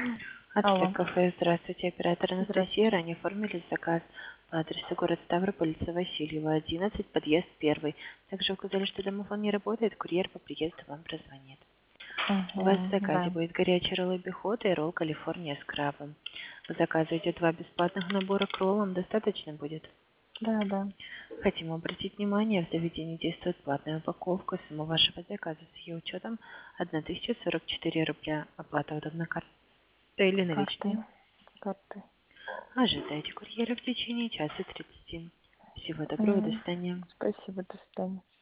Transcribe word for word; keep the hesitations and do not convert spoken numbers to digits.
Отель Алло. кафе, здравствуйте, оператор Анастасия. Здравствуйте. Ранее оформили заказ по адресу город Ставрополь, улица Васильева, одиннадцать, подъезд первый. Также указали, что домофон не работает, курьер по приезду вам прозвонит. У вас в Угу, заказе да. будет горячий ролл бихота и ролл Калифорния с крабом. В заказе идет два бесплатных набора к роллам, достаточно будет? Да, да. Хотим обратить внимание, в заведении действует платная упаковка. Сумма вашего заказа с ее учетом тысяча сорок четыре рубля. Оплата удобна картой или наличные. Карты. Карты. Ожидайте курьера в течение часа тридцати. Всего доброго, до М, свидания. Спасибо, до свидания.